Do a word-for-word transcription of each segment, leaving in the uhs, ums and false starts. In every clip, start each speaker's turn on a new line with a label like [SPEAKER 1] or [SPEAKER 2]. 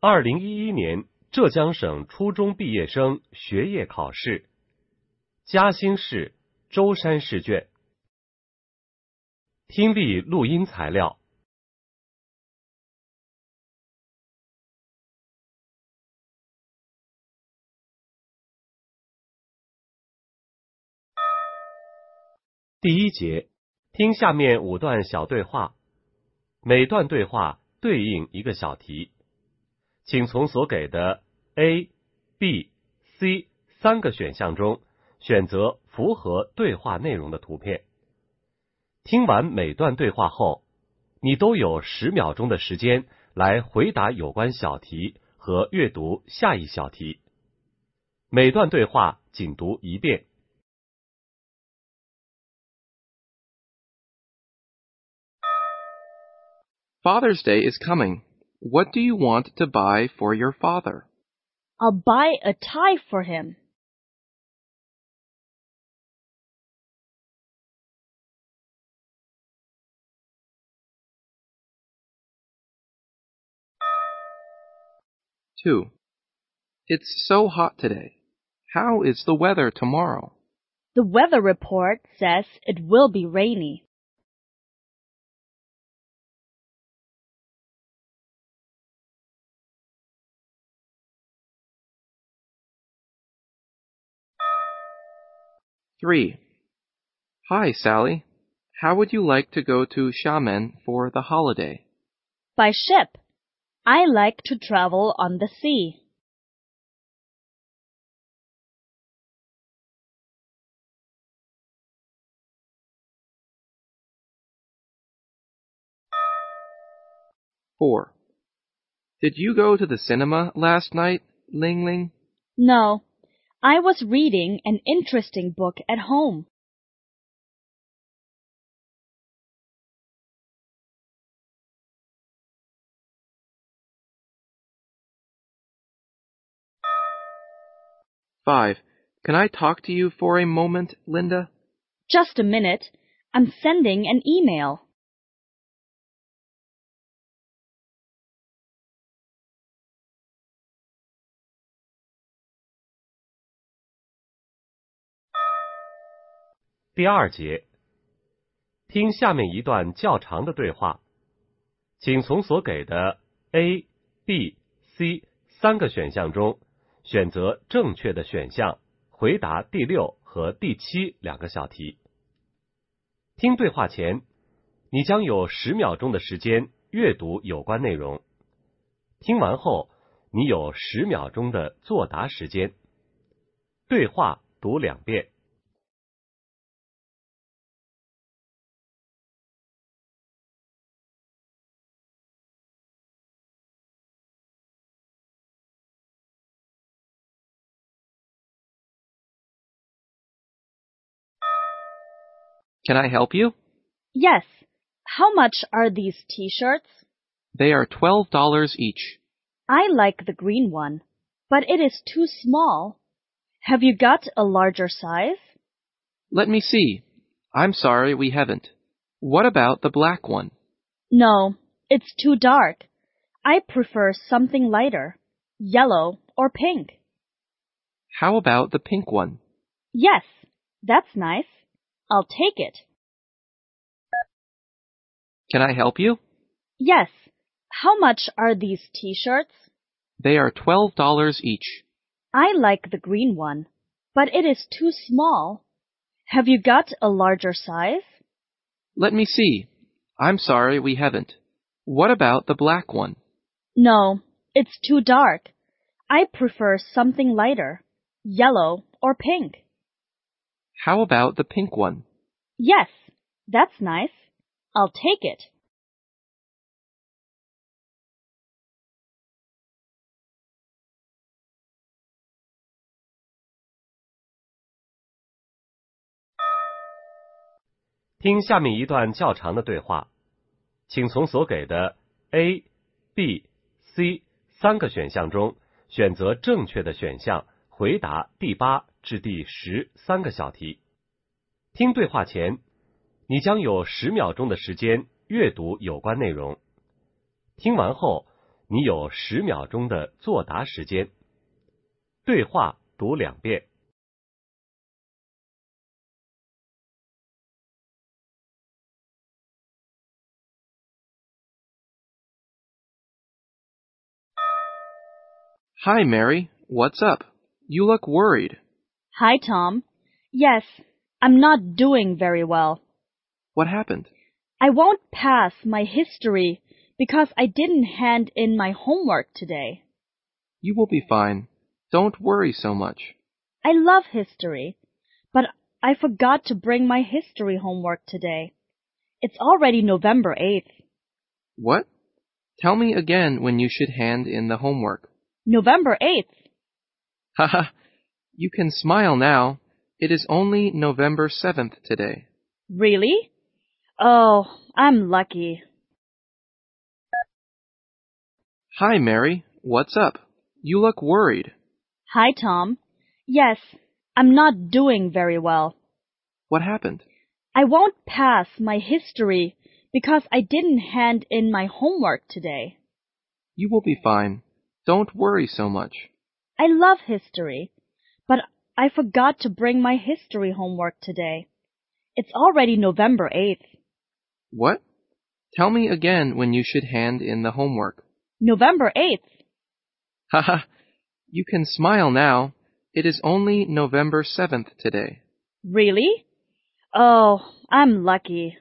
[SPEAKER 1] 二零一一年浙江省初中毕业生学业考试，嘉兴市舟山试卷。听力录音材料。第一节，听下面五段小对话，每段对话对应一个小题，请从所给的 A、B、C 三个选项中选择符合对话内容的图片。听完每段对话后，你都有十秒钟的时间来回答有关小题和阅读下一小题。每段对话仅读一遍。
[SPEAKER 2] Father's Day is coming. What do you want to buy for your father?
[SPEAKER 3] I'll buy a tie for him.
[SPEAKER 2] Two. It's so hot today. How is the weather tomorrow?
[SPEAKER 3] The weather report says it will be rainy.
[SPEAKER 2] Three. Hi, Sally. How would you like to go to Xiamen for the holiday?
[SPEAKER 3] By ship. I like to travel on the sea.
[SPEAKER 2] Four. Did you go to the cinema last night, Ling Ling?
[SPEAKER 3] No, I was reading an interesting book at home.
[SPEAKER 2] Five. Can I talk to you for a moment, Linda?
[SPEAKER 3] Just a minute. I'm sending an email.
[SPEAKER 1] 第二节，听下面一段较长的对话，请从所给的 A、B、C 三个选项中选择正确的选项，回答第六和第七两个小题。听对话前，你将有十秒钟的时间阅读有关内容。听完后，你有十秒钟的作答时间。对话读两遍。
[SPEAKER 2] Can I help you?
[SPEAKER 3] Yes. How much are these t-shirts?
[SPEAKER 2] They are twelve dollars each.
[SPEAKER 3] I like the green one, but it is too small. Have you got a larger size?
[SPEAKER 2] Let me see. I'm sorry we haven't. What about the black one?
[SPEAKER 3] No, it's too dark. I prefer something lighter, yellow or pink.
[SPEAKER 2] How about the pink one?
[SPEAKER 3] Yes, that's nice. I'll take it.
[SPEAKER 2] Can I help you?
[SPEAKER 3] Yes. How much are these t-shirts?
[SPEAKER 2] They are twelve dollars each.
[SPEAKER 3] I like the green one, but it is too small. Have you got a larger size?
[SPEAKER 2] Let me see. I'm sorry we haven't. What about the black one?
[SPEAKER 3] No, it's too dark. I prefer something lighter, yellow or pink.
[SPEAKER 2] How about the pink one?
[SPEAKER 3] Yes, that's nice. I'll take it.
[SPEAKER 1] 听下面一段较长的对话，请从所给的 A、B、C 三个选项中选择正确的选项，回答第八至第十三个小题。听对话前，你将有十秒钟的时间阅读有关内容。听完后， 你有十秒钟的作答时间。对话读两遍。
[SPEAKER 2] Hi, Mary. What's up? You look worried.
[SPEAKER 3] Hi, Tom. Yes, I'm not doing very well.
[SPEAKER 2] What happened?
[SPEAKER 3] I won't pass my history because I didn't hand in my homework today.
[SPEAKER 2] You will be fine. Don't worry so much.
[SPEAKER 3] I love history, but I forgot to bring my history homework today. It's already November eighth.
[SPEAKER 2] What? Tell me again when you should hand in the homework.
[SPEAKER 3] November eighth.
[SPEAKER 2] Haha, you can smile now. It is only November seventh today.
[SPEAKER 3] Really? Oh, I'm lucky.
[SPEAKER 2] Hi, Mary. What's up? You look worried.
[SPEAKER 3] Hi, Tom. Yes, I'm not doing very well.
[SPEAKER 2] What happened?
[SPEAKER 3] I won't pass my history because I didn't hand in my homework today.
[SPEAKER 2] You will be fine. Don't worry so much.
[SPEAKER 3] I love history, but I forgot to bring my history homework today. It's already November eighth.
[SPEAKER 2] What? Tell me again when you should hand in the homework.
[SPEAKER 3] November eighth.
[SPEAKER 2] Haha, you can smile now. It is only November seventh today.
[SPEAKER 3] Really? Oh, I'm lucky.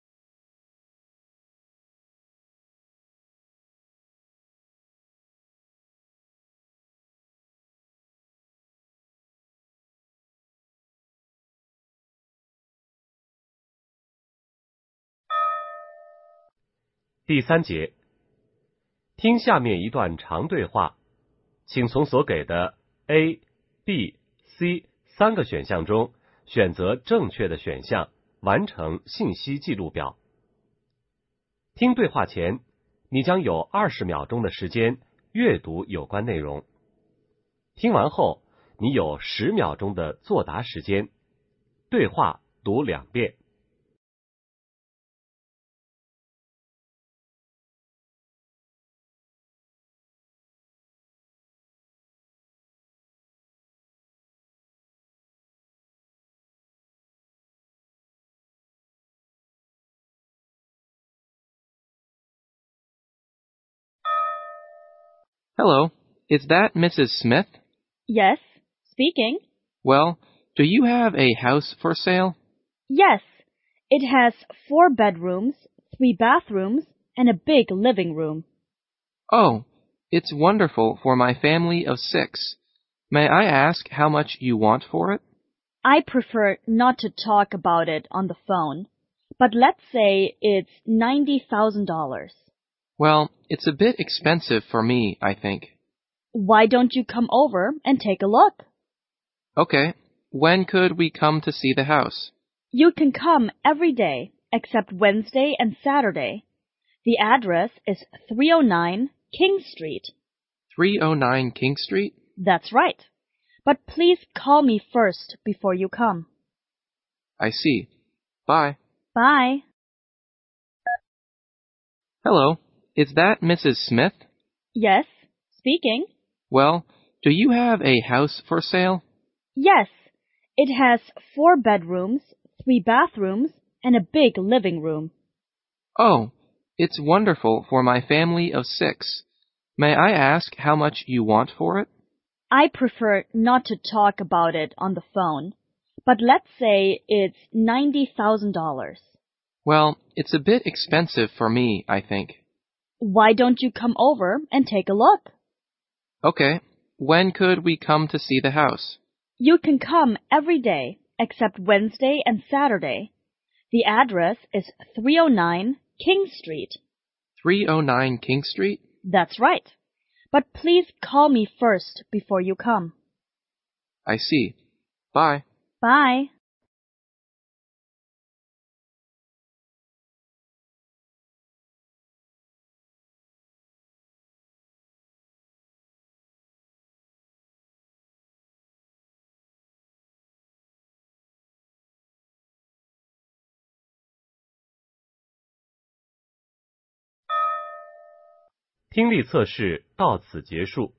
[SPEAKER 1] 第三节，听下面一段长对话，请从所给的 A、B、C 三个选项中选择正确的选项，完成信息记录表。听对话前，你将有二十秒钟的时间阅读有关内容。听完后，你有十秒钟的作答时间。对话读两遍。
[SPEAKER 2] Hello, is that Missus Smith?
[SPEAKER 3] Yes, speaking.
[SPEAKER 2] Well, do you have a house for sale?
[SPEAKER 3] Yes, it has four bedrooms, three bathrooms, and a big living room.
[SPEAKER 2] Oh, it's wonderful for my family of six. May I ask how much you want for it?
[SPEAKER 3] I prefer not to talk about it on the phone, but let's say it's ninety thousand dollars.
[SPEAKER 2] Well, it's a bit expensive for me, I think.
[SPEAKER 3] Why don't you come over and take a look?
[SPEAKER 2] Okay, when could we come to see the house?
[SPEAKER 3] You can come every day except Wednesday and Saturday. The address is three oh nine King Street.
[SPEAKER 2] three oh nine King Street?
[SPEAKER 3] That's right. But please call me first before you come.
[SPEAKER 2] I see. Bye.
[SPEAKER 3] Bye.
[SPEAKER 2] Hello, is that Missus Smith?
[SPEAKER 3] Yes, speaking.
[SPEAKER 2] Well, do you have a house for sale?
[SPEAKER 3] Yes, it has four bedrooms, three bathrooms, and a big living room.
[SPEAKER 2] Oh, it's wonderful for my family of six. May I ask how much you want for it?
[SPEAKER 3] I prefer not to talk about it on the phone, but let's say it's ninety thousand dollars.
[SPEAKER 2] Well, it's a bit expensive for me, I think.
[SPEAKER 3] Why don't you come over and take a look?
[SPEAKER 2] Okay, when could we come to see the house?
[SPEAKER 3] You can come every day except Wednesday and Saturday. The address is three oh nine King Street.
[SPEAKER 2] three oh nine King Street?
[SPEAKER 3] That's right. But please call me first before you come.
[SPEAKER 2] I see. Bye.
[SPEAKER 3] Bye.
[SPEAKER 1] 听力测试到此结束。